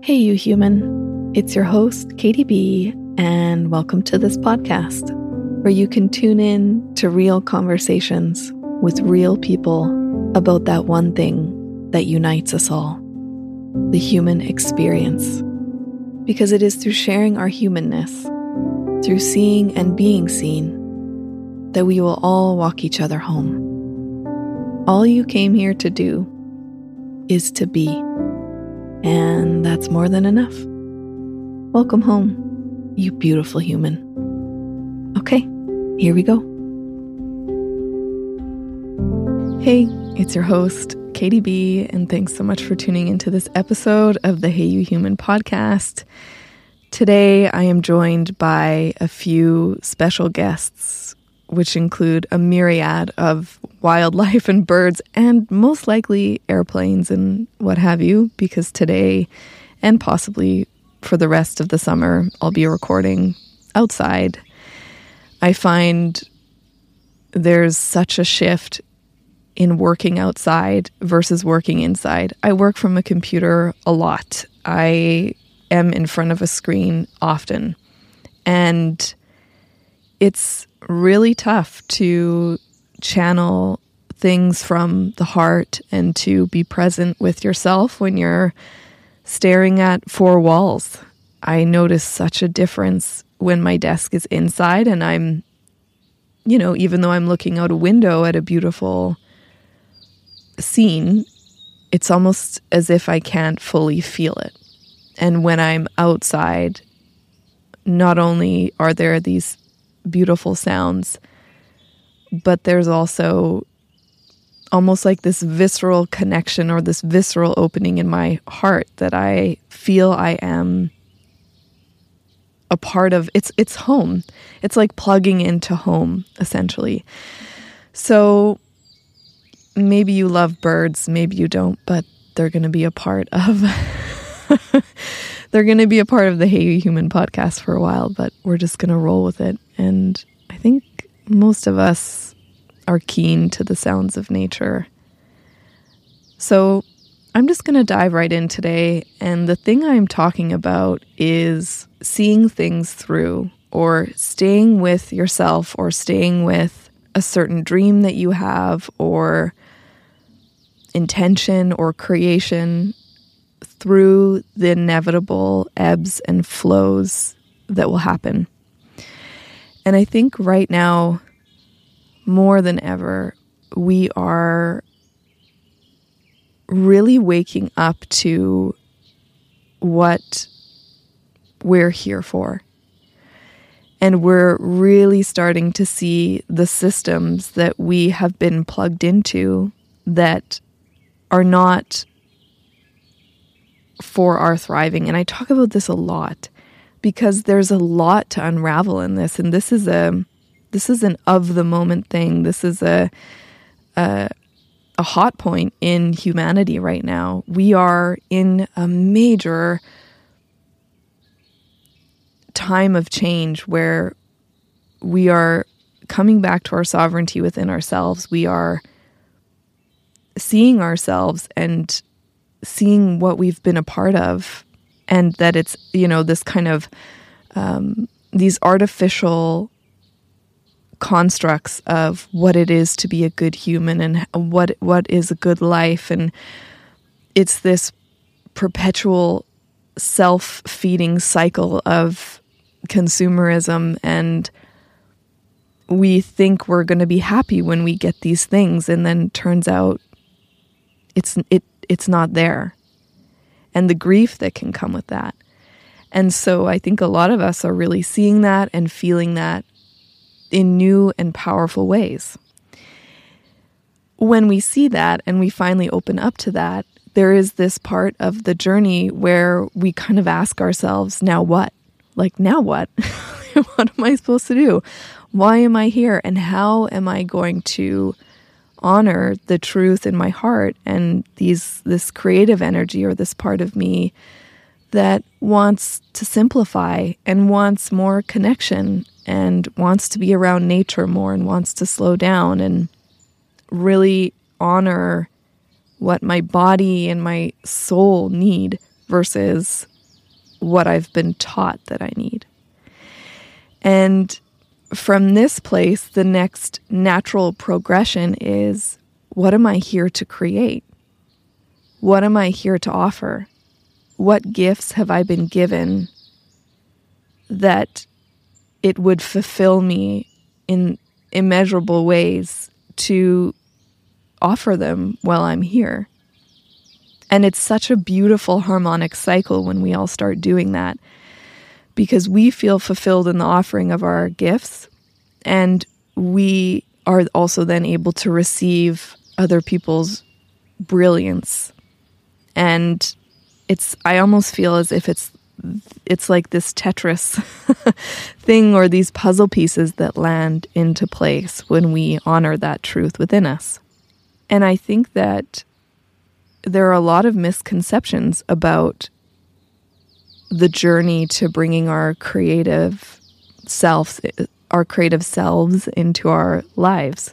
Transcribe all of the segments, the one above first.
Hey, you human. It's your host, Katie B, and welcome to this podcast where you can tune in to real conversations with real people about that one thing that unites us all, the human experience. Because it is through sharing our humanness, through seeing and being seen, that we will all walk each other home. All you came here to do is to be, and that's more than enough. Welcome home, you beautiful human. Okay, here we go. Hey, it's your host, Katie B, and thanks so much for tuning into this episode of the Hey You Human podcast. Today, I am joined by a few special guests, which include a myriad of wildlife and birds, and most likely airplanes and what have you, because today, and possibly for the rest of the summer, I'll be recording outside. I find there's such a shift in working outside versus working inside. I work from a computer a lot. I am in front of a screen often, and it's really tough to channel things from the heart and to be present with yourself when you're staring at four walls. I notice such a difference when my desk is inside and I'm, even though I'm looking out a window at a beautiful scene, it's almost as if I can't fully feel it. And when I'm outside, not only are there these beautiful sounds, but there's also almost like this visceral connection or this visceral opening in my heart that I feel I am a part of. It's home. It's like plugging into home, essentially. So maybe you love birds, maybe you don't, but they're going to be a part of they're going to be a part of the Hey You Human podcast for a while, but we're just going to roll with it. And I think most of us are keen to the sounds of nature. So I'm just going to dive right in today. And the thing I'm talking about is seeing things through, or staying with yourself, or staying with a certain dream that you have, or intention or creation through the inevitable ebbs and flows that will happen. And I think right now, more than ever, we are really waking up to what we're here for. And we're really starting to see the systems that we have been plugged into that are not for our thriving. And I talk about this a lot because there's a lot to unravel in this. And this is an of the moment thing. This is a hot point in humanity right now. We are in a major time of change where we are coming back to our sovereignty within ourselves. We are seeing ourselves and seeing what we've been a part of, and that it's, this kind of these artificial constructs of what it is to be a good human and what is a good life. And it's this perpetual self-feeding cycle of consumerism, and we think we're going to be happy when we get these things, and then turns out it's not there, and the grief that can come with that. And so I think a lot of us are really seeing that and feeling that in new and powerful ways. When we see that and we finally open up to that, there is this part of the journey where we kind of ask ourselves, now what? Like, now what? What am I supposed to do? Why am I here? And how am I going to honor the truth in my heart and this creative energy, or this part of me that wants to simplify and wants more connection and wants to be around nature more and wants to slow down and really honor what my body and my soul need versus what I've been taught that I need. And from this place, the next natural progression is, what am I here to create? What am I here to offer? What gifts have I been given that it would fulfill me in immeasurable ways to offer them while I'm here? And it's such a beautiful harmonic cycle when we all start doing that, because we feel fulfilled in the offering of our gifts, and we are also then able to receive other people's brilliance. And I almost feel as if it's like this Tetris thing, or these puzzle pieces that land into place when we honor that truth within us. And I think that there are a lot of misconceptions about the journey to bringing our creative selves into our lives.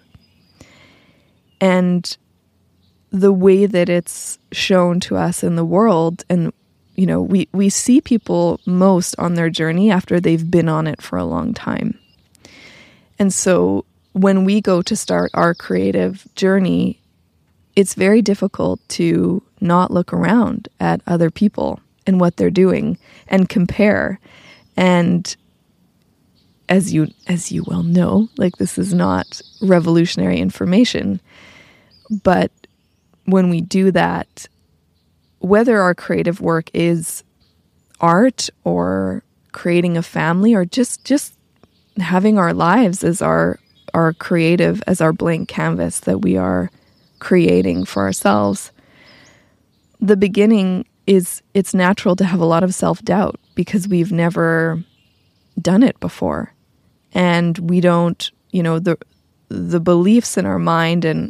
And the way that it's shown to us in the world, and we see people most on their journey after they've been on it for a long time. And so when we go to start our creative journey, it's very difficult to not look around at other people and what they're doing and compare. And as you well know, like, this is not revolutionary information, but when we do that, whether our creative work is art or creating a family or just having our lives as our creative, as our blank canvas that we are creating for ourselves, the beginning is, it's natural to have a lot of self-doubt because we've never done it before. And we don't, the beliefs in our mind and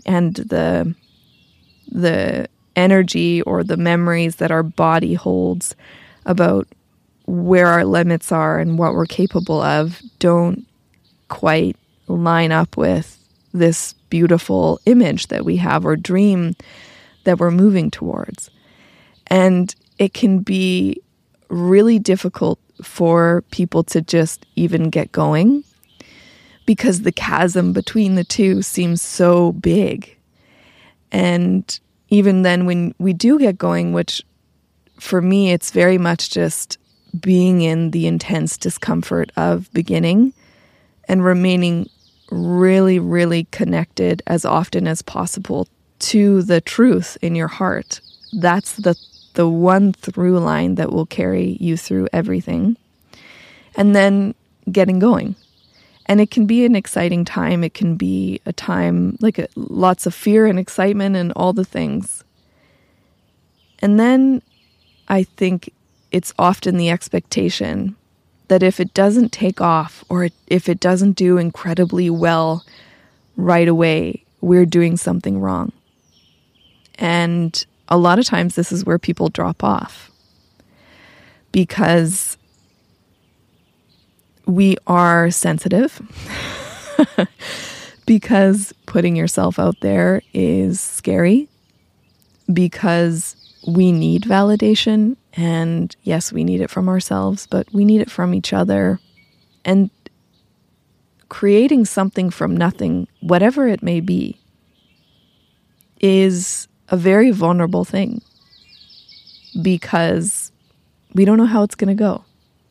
the energy or the memories that our body holds about where our limits are and what we're capable of don't quite line up with this beautiful image that we have or dream that we're moving towards. And it can be really difficult for people to just even get going because the chasm between the two seems so big. And even then, when we do get going, which for me, it's very much just being in the intense discomfort of beginning and remaining really, really connected as often as possible to the truth in your heart. That's the one through line that will carry you through everything. And then getting going. And it can be an exciting time. It can be a time like lots of fear and excitement and all the things. And then I think it's often the expectation that if it doesn't take off or if it doesn't do incredibly well right away, we're doing something wrong. And a lot of times this is where people drop off because we are sensitive, because putting yourself out there is scary, because we need validation. And yes, we need it from ourselves, but we need it from each other. And creating something from nothing, whatever it may be, is a very vulnerable thing because we don't know how it's going to go.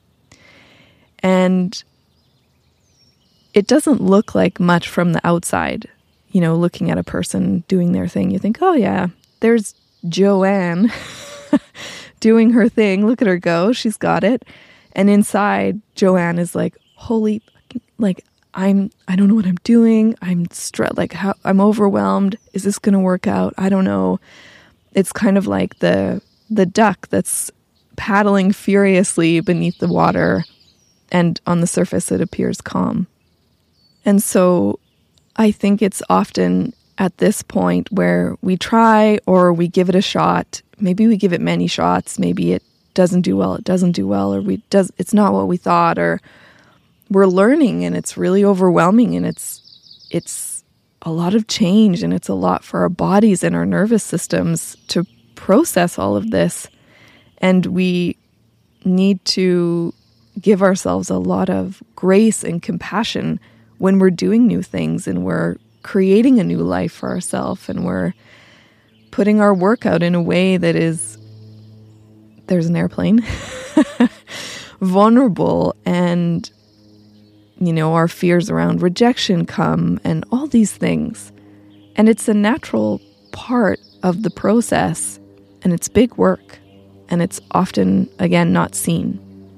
And it doesn't look like much from the outside. Looking at a person doing their thing, you think, oh yeah, there's Joanne doing her thing. Look at her go. She's got it. And inside, Joanne is like, holy, like, I don't know what I'm doing. I'm stressed. Like, I'm overwhelmed. Is this going to work out? I don't know. It's kind of like the duck that's paddling furiously beneath the water, and on the surface it appears calm. And so I think it's often at this point where we try or we give it a shot. Maybe we give it many shots. Maybe it doesn't do well. Or it's not what we thought, or we're learning and it's really overwhelming, and it's a lot of change, and it's a lot for our bodies and our nervous systems to process all of this. And we need to give ourselves a lot of grace and compassion when we're doing new things and we're creating a new life for ourselves and we're putting our work out in a way that is, there's an airplane, vulnerable, and, our fears around rejection come and all these things. And it's a natural part of the process, and it's big work, and it's often, again, not seen.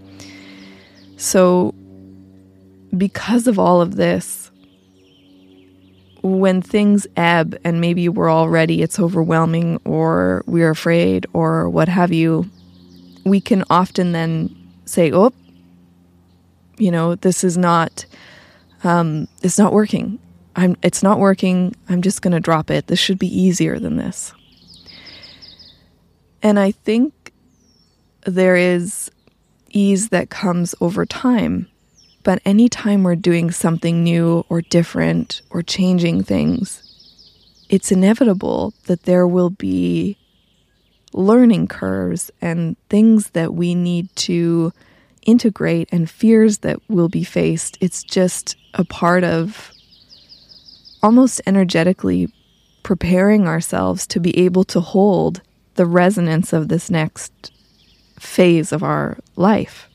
So because of all of this, when things ebb and maybe we're all ready, it's overwhelming, or we're afraid, or what have you, we can often then say, oh, this is not, it's not working. It's not working. I'm just going to drop it. This should be easier than this. And I think there is ease that comes over time. But anytime we're doing something new or different or changing things, it's inevitable that there will be learning curves and things that we need to integrate and fears that will be faced. It's just a part of almost energetically preparing ourselves to be able to hold the resonance of this next phase of our life.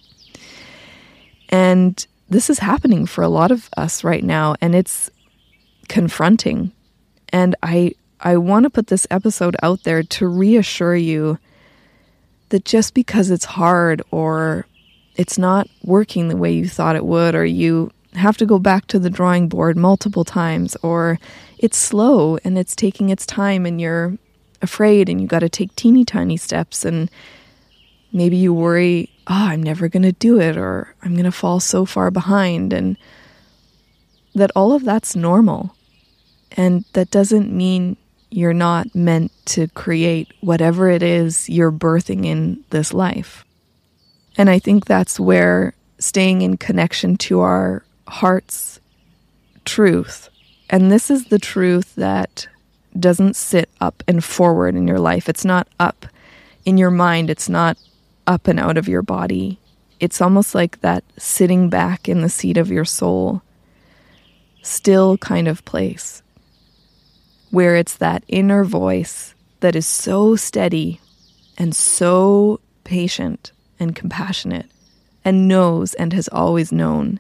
And this is happening for a lot of us right now, and it's confronting. And I want to put this episode out there to reassure you that just because it's hard or it's not working the way you thought it would, or you have to go back to the drawing board multiple times, or it's slow and it's taking its time and you're afraid and you got to take teeny tiny steps, and maybe you worry, I'm never going to do it, or I'm going to fall so far behind, and that all of that's normal. And that doesn't mean you're not meant to create whatever it is you're birthing in this life. And I think that's where staying in connection to our heart's truth, and this is the truth that doesn't sit up and forward in your life. It's not up in your mind. It's not up and out of your body. It's almost like that sitting back in the seat of your soul, still kind of place, where it's that inner voice that is so steady and so patient and compassionate and knows and has always known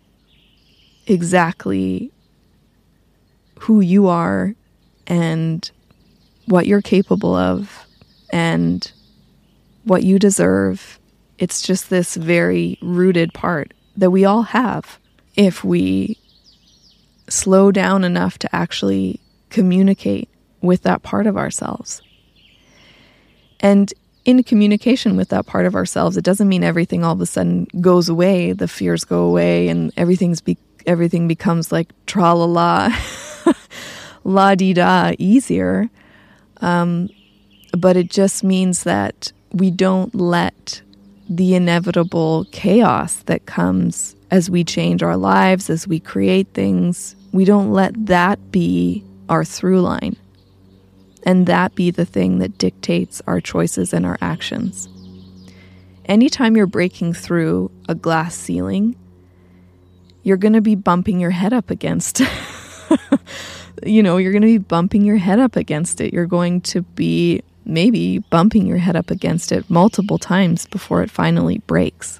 exactly who you are and what you're capable of and what you deserve. It's just this very rooted part that we all have if we slow down enough to actually communicate with that part of ourselves. And in communication with that part of ourselves, it doesn't mean everything all of a sudden goes away, the fears go away, and everything becomes like tra-la-la, la-di-da, easier. But it just means that we don't let the inevitable chaos that comes as we change our lives, as we create things, we don't let that be our through line, and that be the thing that dictates our choices and our actions. Anytime you're breaking through a glass ceiling, you're going to be bumping your head up against you're going to be bumping your head up against it. You're going to be maybe bumping your head up against it multiple times before it finally breaks.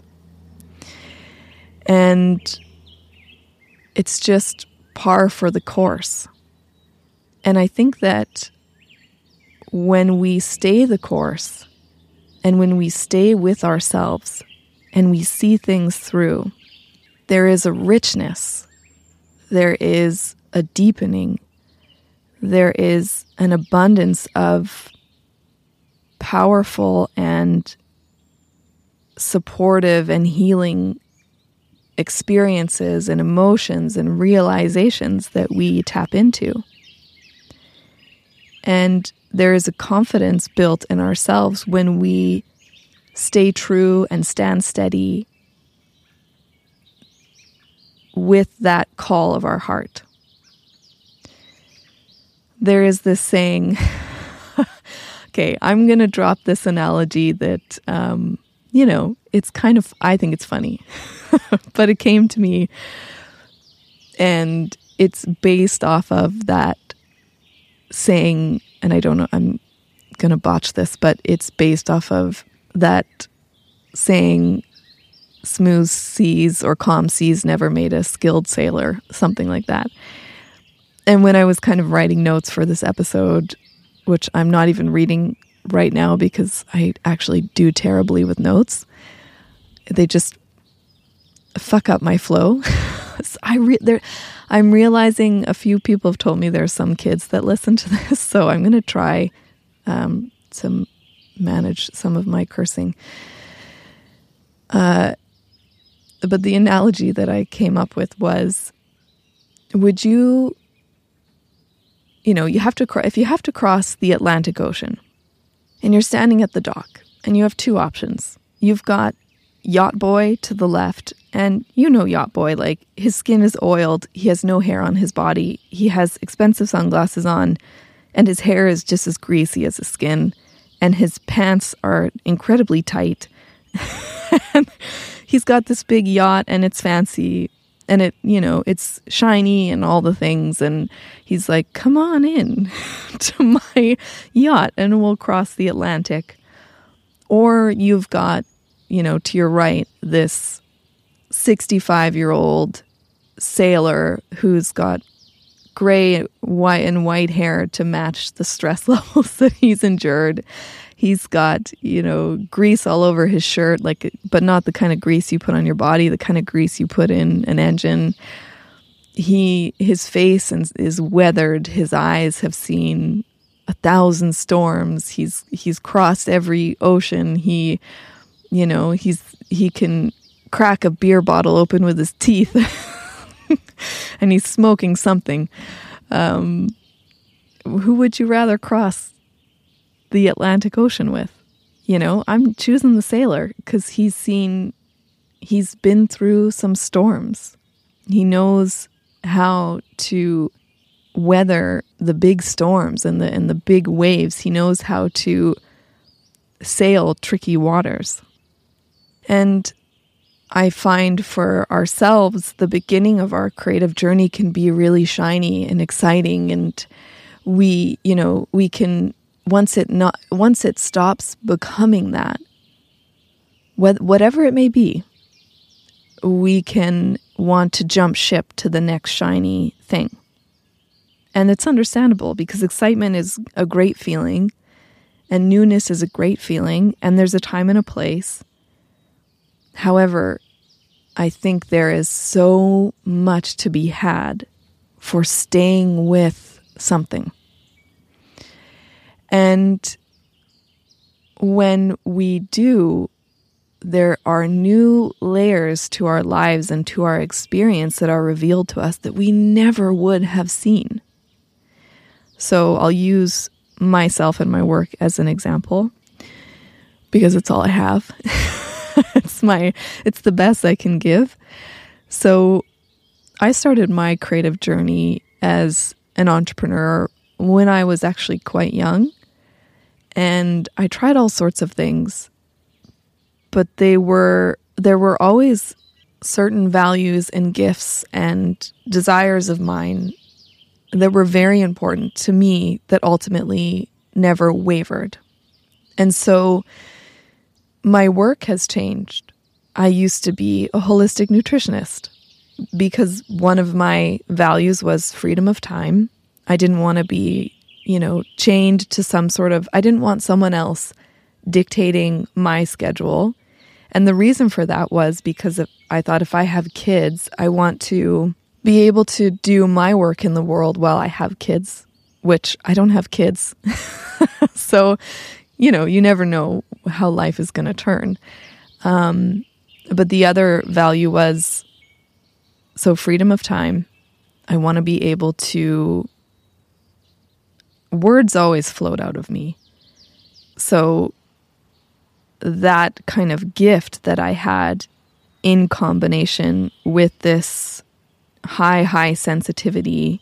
And it's just par for the course. And I think that when we stay the course and when we stay with ourselves and we see things through, there is a richness, there is a deepening, there is an abundance of powerful and supportive and healing experiences and emotions and realizations that we tap into. And there is a confidence built in ourselves when we stay true and stand steady with that call of our heart. There is this saying, okay, I'm going to drop this analogy that it's kind of, I think it's funny, but it came to me, and it's based off of that saying, and I don't know, I'm going to botch this, but it's based off of that saying, smooth seas or calm seas never made a skilled sailor, something like that. And when I was kind of writing notes for this episode, which I'm not even reading right now because I actually do terribly with notes, they just fuck up my flow. I'm realizing a few people have told me there's some kids that listen to this, so I'm going to try to manage some of my cursing. But the analogy that I came up with was, would you, if you have to cross the Atlantic Ocean and you're standing at the dock and you have two options. You've got Yacht Boy to the left, and Yacht Boy, like, his skin is oiled, he has no hair on his body, he has expensive sunglasses on, and his hair is just as greasy as his skin, and his pants are incredibly tight. And he's got this big yacht, and it's fancy, and it's shiny and all the things, and he's like, come on in to my yacht and we'll cross the Atlantic. Or you've got, to your right, this 65-year-old sailor who's got gray, white, and white hair to match the stress levels that he's endured. He's got, grease all over his shirt, but not the kind of grease you put on your body, the kind of grease you put in an engine. His face is weathered. His eyes have seen 1,000 storms. He's crossed every ocean. He can crack a beer bottle open with his teeth, and he's smoking something. Who would you rather cross the Atlantic Ocean with? I'm choosing the sailor because he's been through some storms. He knows how to weather the big storms and the big waves. He knows how to sail tricky waters. And I find for ourselves, the beginning of our creative journey can be really shiny and exciting, and we can, once it stops becoming that, whatever it may be, we can want to jump ship to the next shiny thing. And it's understandable because excitement is a great feeling and newness is a great feeling, and there's a time and a place. However, I think there is so much to be had for staying with something. And when we do, there are new layers to our lives and to our experience that are revealed to us that we never would have seen. So I'll use myself and my work as an example because it's all I have. It's the best I can give. So I started my creative journey as an entrepreneur when I was actually quite young, and I tried all sorts of things, but there were always certain values and gifts and desires of mine that were very important to me that ultimately never wavered. And so my work has changed. I used to be a holistic nutritionist because one of my values was freedom of time. I didn't want to be, chained to some sort of, I didn't want someone else dictating my schedule. And the reason for that was because I thought if I have kids, I want to be able to do my work in the world while I have kids, which I don't have kids. So, you never know how life is going to turn. But the other value was, so freedom of time. I want to be able to, words always flowed out of me. So that kind of gift that I had in combination with this high sensitivity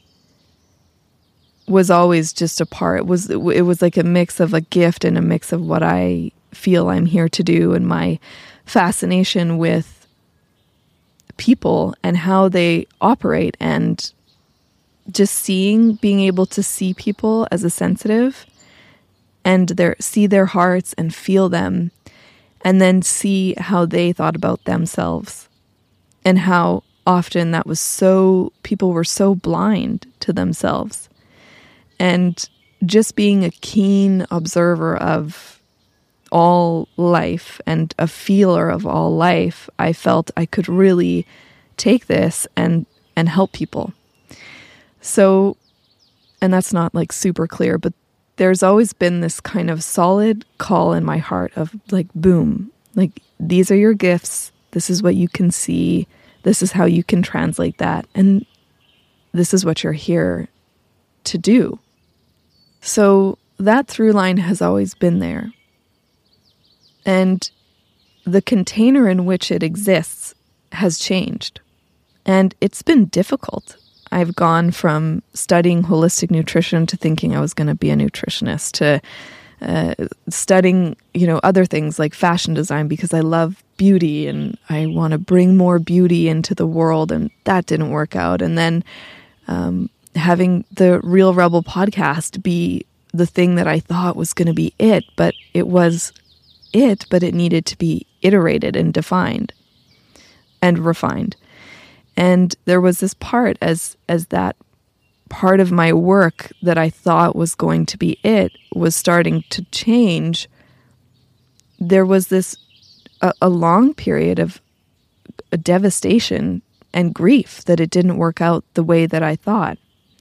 was always just a part. It was like a mix of a gift and a mix of what I feel I'm here to do, and my fascination with people and how they operate, and just being able to see people as a sensitive and see their hearts and feel them, and then see how they thought about themselves, and how often that was people were so blind to themselves. And just being a keen observer of all life and a feeler of all life, I felt I could really take this and help people. So, and that's not like super clear, but there's always been this kind of solid call in my heart of like, boom, like these are your gifts. This is what you can see. This is how you can translate that. And this is what you're here to do. So that through line has always been there. And the container in which it exists has changed. And it's been difficult. I've gone from studying holistic nutrition to thinking I was going to be a nutritionist, to studying, other things like fashion design because I love beauty and I want to bring more beauty into the world, and that didn't work out. And then having the Real Rebel podcast be the thing that I thought was going to be it, but it was it, but it needed to be iterated and defined and refined. And there was this part as that part of my work that I thought was going to be it was starting to change. There was a long period of devastation and grief that it didn't work out the way that I thought.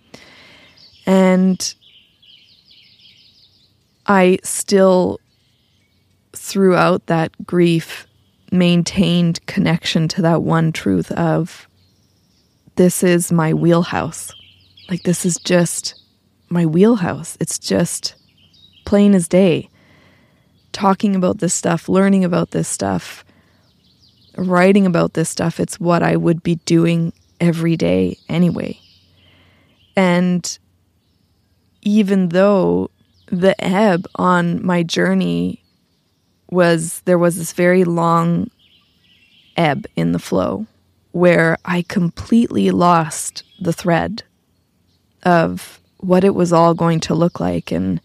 And I still, throughout that grief, maintained connection to that one truth of, this is my wheelhouse. Like, this is just my wheelhouse. It's just plain as day. Talking about this stuff, learning about this stuff, writing about this stuff, it's what I would be doing every day anyway. And even though the ebb on my journey there was this very long ebb in the flow where I completely lost the thread of what it was all going to look like. And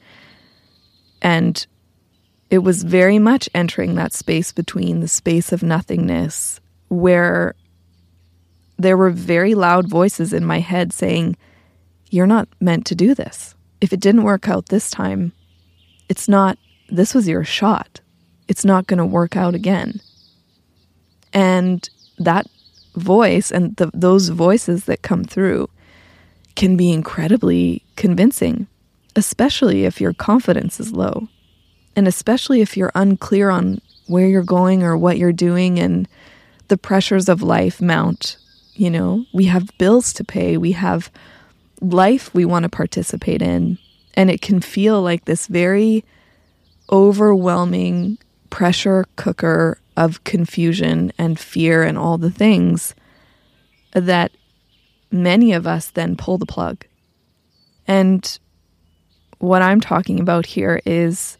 it was very much entering that space between the space of nothingness, where there were very loud voices in my head saying, you're not meant to do this. If it didn't work out this time, this was your shot. It's not going to work out again. And that voice and those voices that come through can be incredibly convincing, especially if your confidence is low, and especially if you're unclear on where you're going or what you're doing, and the pressures of life mount. We have bills to pay, we have life we want to participate in, and it can feel like this very overwhelming pressure cooker of confusion and fear and all the things that many of us then pull the plug. And what I'm talking about here is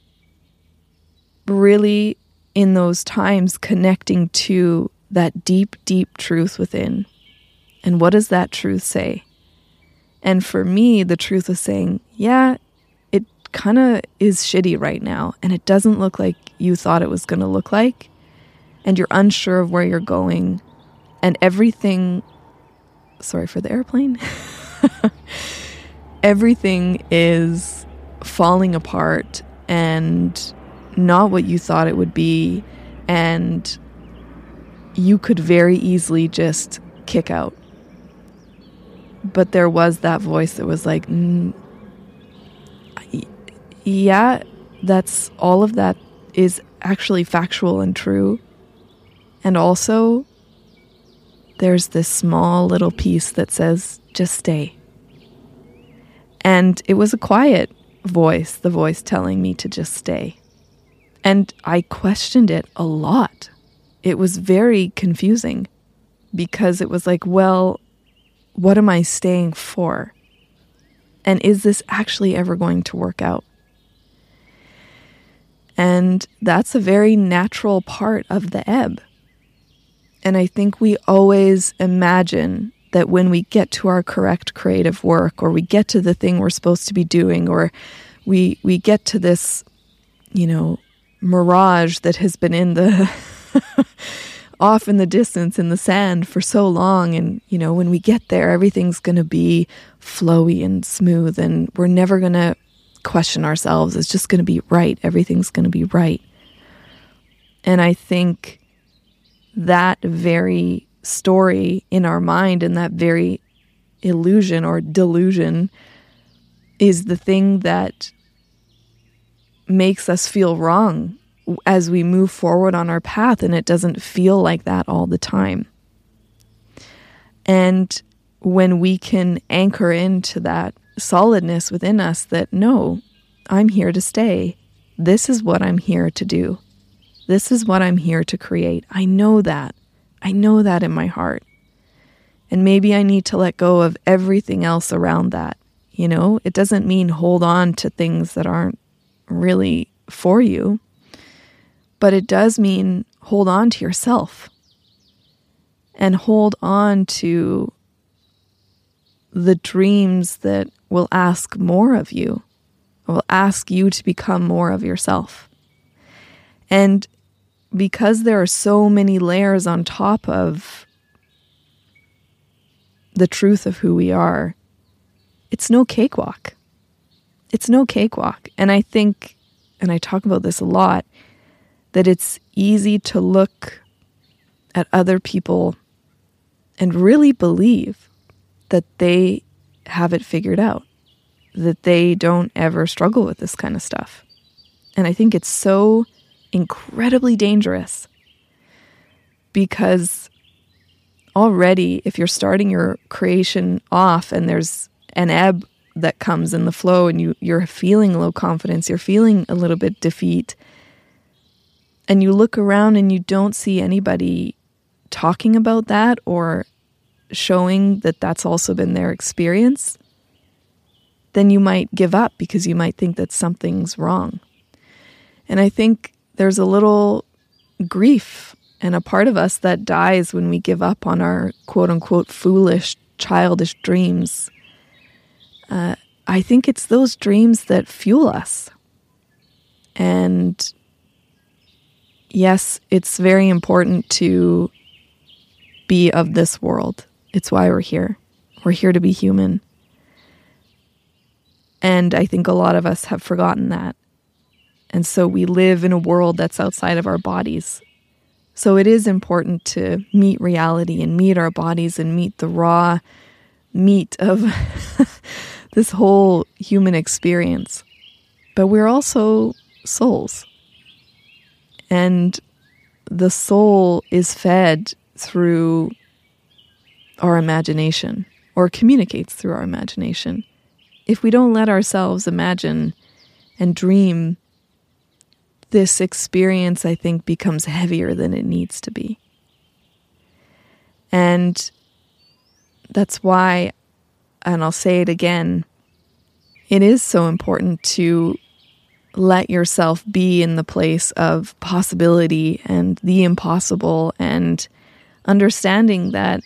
really, in those times, connecting to that deep, deep truth within. And what does that truth say? And for me, the truth was saying, yeah, it kind of is shitty right now, and it doesn't look like you thought it was going to look like, and you're unsure of where you're going, and everything, sorry for the airplane, everything is falling apart and not what you thought it would be, and you could very easily just kick out. But there was that voice that was like, yeah, that's all of that is actually factual and true. And also, there's this small little piece that says, just stay. And it was a quiet voice, the voice telling me to just stay. And I questioned it a lot. It was very confusing because it was like, well, what am I staying for? And is this actually ever going to work out? And that's a very natural part of the ebb. And I think we always imagine that when we get to our correct creative work, or we get to the thing we're supposed to be doing, or we get to this, mirage that has been in the off in the distance in the sand for so long, and when we get there, everything's going to be flowy and smooth, and we're never going to question ourselves. It's just going to be right. Everything's going to be right. And I think that very story in our mind, and that very illusion or delusion, is the thing that makes us feel wrong as we move forward on our path, and it doesn't feel like that all the time. And when we can anchor into that solidness within us that, no, I'm here to stay. This is what I'm here to do. This is what I'm here to create. I know that. I know that in my heart. And maybe I need to let go of everything else around that. It doesn't mean hold on to things that aren't really for you, but it does mean hold on to yourself and hold on to the dreams that will ask more of you, will ask you to become more of yourself. And because there are so many layers on top of the truth of who we are, it's no cakewalk. It's no cakewalk. And I think, and I talk about this a lot, that it's easy to look at other people and really believe that they have it figured out, that they don't ever struggle with this kind of stuff. And I think it's so incredibly dangerous, because already if you're starting your creation off and there's an ebb that comes in the flow, and you're feeling low confidence, you're feeling a little bit defeat, and you look around and you don't see anybody talking about that or showing that that's also been their experience, then you might give up, because you might think that something's wrong. And I think there's a little grief and a part of us that dies when we give up on our quote-unquote foolish, childish dreams. I think it's those dreams that fuel us. And yes, it's very important to be of this world. It's why we're here. We're here to be human. And I think a lot of us have forgotten that. And so we live in a world that's outside of our bodies. So it is important to meet reality and meet our bodies and meet the raw meat of this whole human experience. But we're also souls. And the soul is fed through our imagination, or communicates through our imagination. If we don't let ourselves imagine and dream, this experience, I think, becomes heavier than it needs to be. And that's why, and I'll say it again, it is so important to let yourself be in the place of possibility and the impossible, and understanding that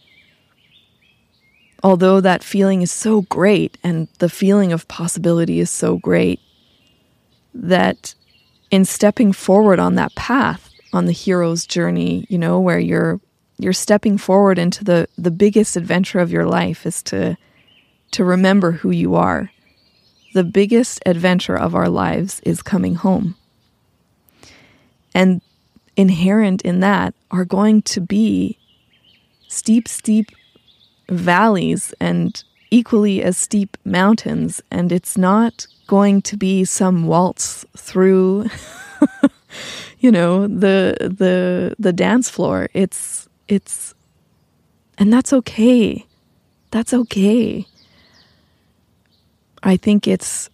although that feeling is so great and the feeling of possibility is so great, that in stepping forward on that path, on the hero's journey, where you're stepping forward into the biggest adventure of your life, is to remember who you are. The biggest adventure of our lives is coming home. And inherent in that are going to be steep valleys and equally as steep mountains. And it's not going to be some waltz through, the dance floor. It's, and that's okay. That's okay. I think it's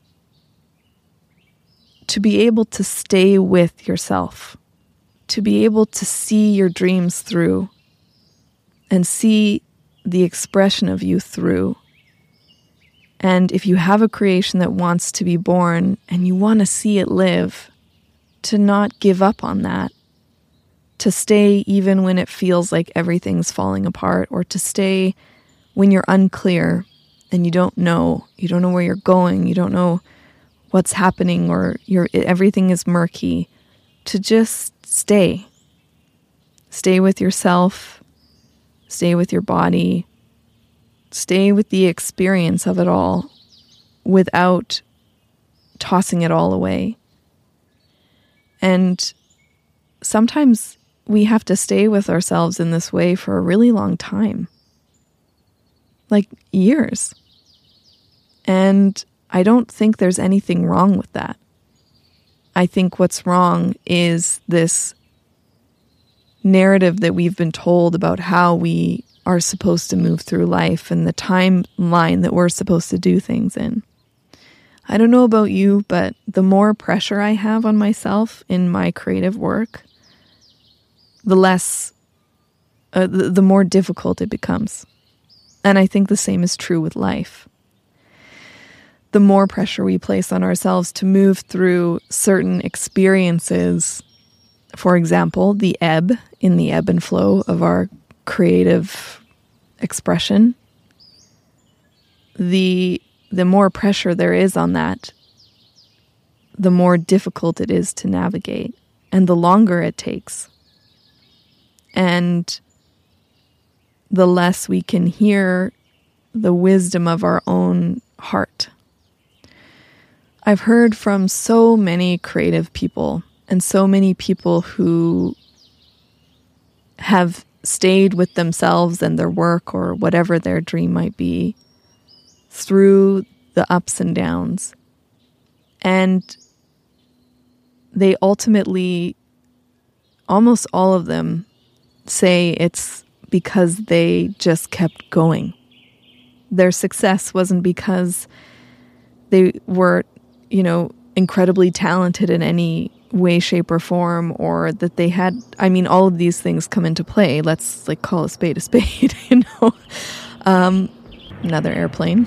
to be able to stay with yourself, to be able to see your dreams through and see the expression of you through. And if you have a creation that wants to be born and you want to see it live, to not give up on that, to stay even when it feels like everything's falling apart, or to stay when you're unclear and you don't know where you're going, you don't know what's happening, or everything is murky, to just stay with yourself, stay with your body, stay with the experience of it all without tossing it all away. And sometimes we have to stay with ourselves in this way for a really long time, like years. And I don't think there's anything wrong with that. I think what's wrong is this narrative that we've been told about how we are supposed to move through life and the timeline that we're supposed to do things in. I don't know about you, but the more pressure I have on myself in my creative work, the more difficult it becomes. And I think the same is true with life. The more pressure we place on ourselves to move through certain experiences, for example, the ebb and flow of our creative expression, the more pressure there is on that, the more difficult it is to navigate, and the longer it takes. And the less we can hear the wisdom of our own heart. I've heard from so many creative people and so many people who have stayed with themselves and their work or whatever their dream might be through the ups and downs. And they ultimately, almost all of them, say it's because they just kept going. Their success wasn't because they were, incredibly talented in any way, shape, or form, or that they had, all of these things come into play. Let's call a spade, Another airplane.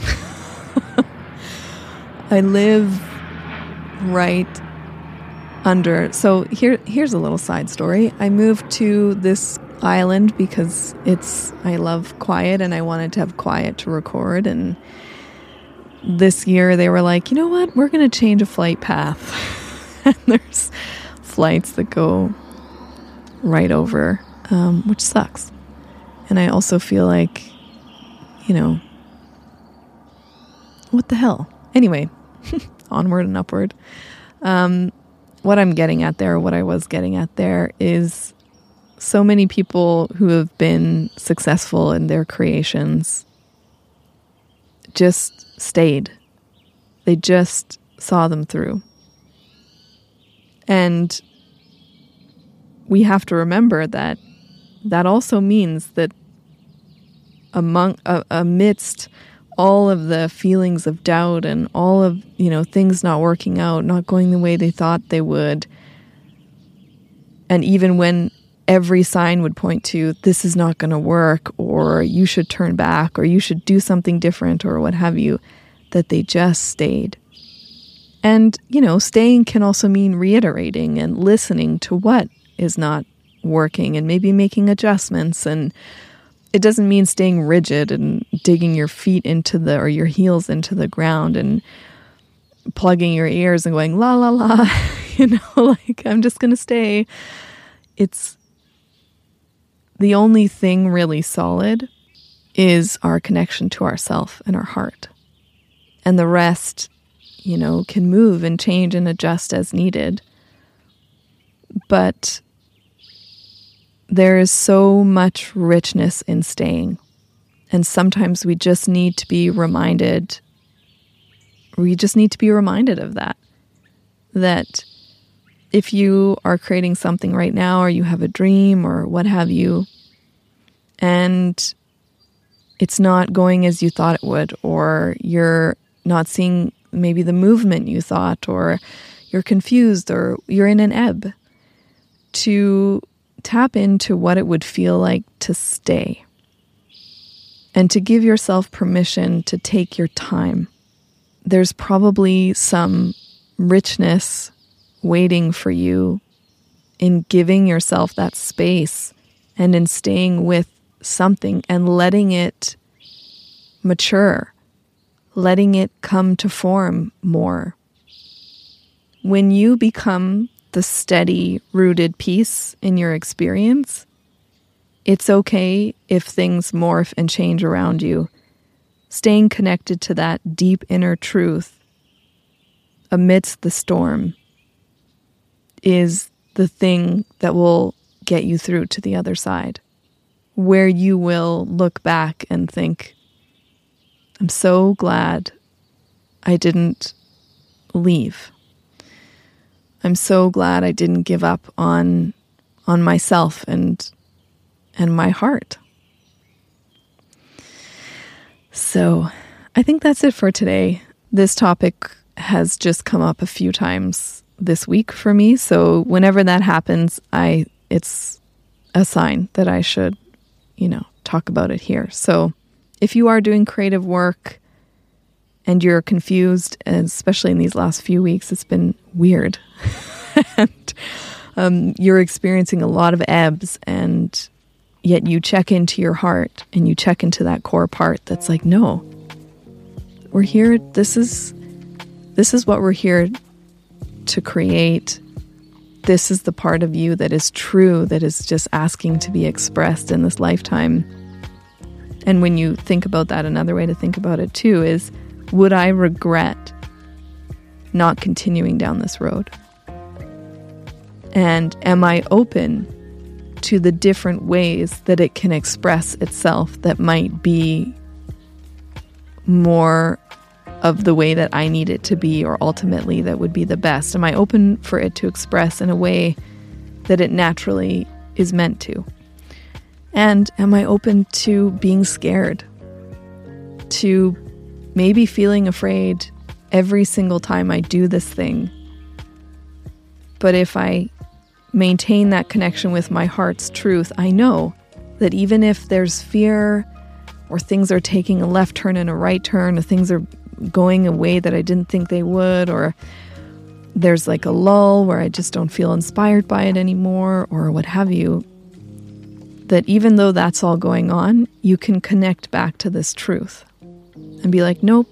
I live right under, so here's a little side story. I moved to this island because I love quiet and I wanted to have quiet to record, and this year they were like, you know what, we're going to change a flight path. And there's flights that go right over, which sucks. And I also feel like, what the hell? Anyway, onward and upward. What I'm getting at there, what I was getting at there, is so many people who have been successful in their creations just stayed. They just saw them through. And we have to remember that also means that amidst all of the feelings of doubt and all of, things not working out, not going the way they thought they would, and even when every sign would point to this is not going to work, or you should turn back, or you should do something different, or what have you, that they just stayed. And, staying can also mean reiterating and listening to what is not working and maybe making adjustments. And it doesn't mean staying rigid and digging your feet or your heels into the ground and plugging your ears and going, la, la, la, I'm just going to stay. It's the only thing really solid is our connection to ourself and our heart. And the rest, can move and change and adjust as needed. But there is so much richness in staying. And sometimes we just need to be reminded. We just need to be reminded of that. That if you are creating something right now, or you have a dream or what have you, and it's not going as you thought it would, or you're not seeing maybe the movement you thought, or you're confused, or you're in an ebb, to tap into what it would feel like to stay and to give yourself permission to take your time. There's probably some richness waiting for you in giving yourself that space and in staying with something and letting it mature, letting it come to form more. When you become the steady, rooted piece in your experience, it's okay if things morph and change around you. Staying connected to that deep inner truth amidst the storm is the thing that will get you through to the other side, where you will look back and think, I'm so glad I didn't leave. I'm so glad I didn't give up on myself and my heart. So I think that's it for today. This topic has just come up a few times this week for me. So whenever that happens, it's a sign that I should, talk about it here. So if you are doing creative work and you're confused, especially in these last few weeks, it's been weird. And you're experiencing a lot of ebbs, and yet you check into your heart and you check into that core part that's like, no, we're here. This is what we're here to create. This is the part of you that is true, that is just asking to be expressed in this lifetime. And when you think about that, another way to think about it too is, would I regret not continuing down this road? And am I open to the different ways that it can express itself that might be more of the way that I need it to be, or ultimately that would be the best? Am I open for it to express in a way that it naturally is meant to? And am I open to being scared? To maybe feeling afraid every single time I do this thing? But if I maintain that connection with my heart's truth, I know that even if there's fear, or things are taking a left turn and a right turn, or things are going a way that I didn't think they would, or there's like a lull where I just don't feel inspired by it anymore, or what have you, that even though that's all going on, you can connect back to this truth and be like, nope,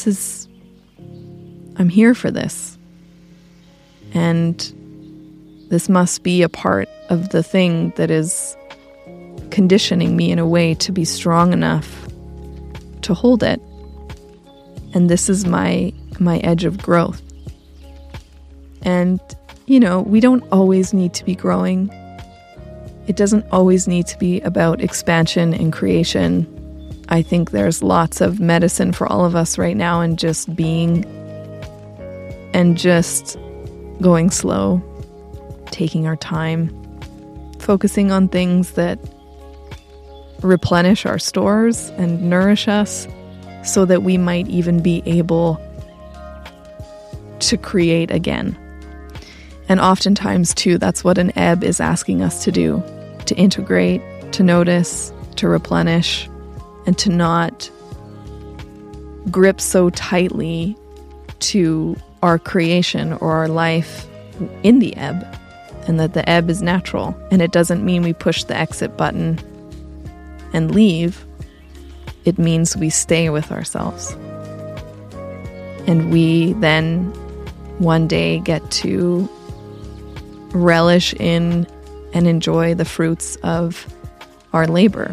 I'm here for this. And this must be a part of the thing that is conditioning me in a way to be strong enough to hold it. And this is my edge of growth. And, we don't always need to be growing. It doesn't always need to be about expansion and creation. I think there's lots of medicine for all of us right now in just being and just going slow, taking our time, focusing on things that replenish our stores and nourish us so that we might even be able to create again. And oftentimes, too, that's what an ebb is asking us to do, to integrate, to notice, to replenish, and to not grip so tightly to our creation or our life in the ebb, and that the ebb is natural. And it doesn't mean we push the exit button and leave. It means we stay with ourselves. And we then one day get to relish in and enjoy the fruits of our labor.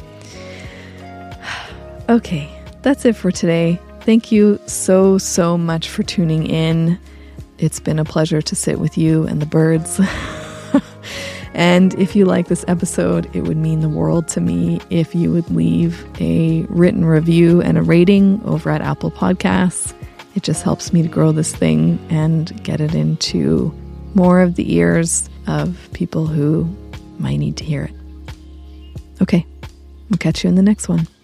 Okay, that's it for today. Thank you so, so much for tuning in. It's been a pleasure to sit with you and the birds. And if you like this episode, it would mean the world to me if you would leave a written review and a rating over at Apple Podcasts. It just helps me to grow this thing and get it into more of the ears of people who might need to hear it. Okay, I'll catch you in the next one.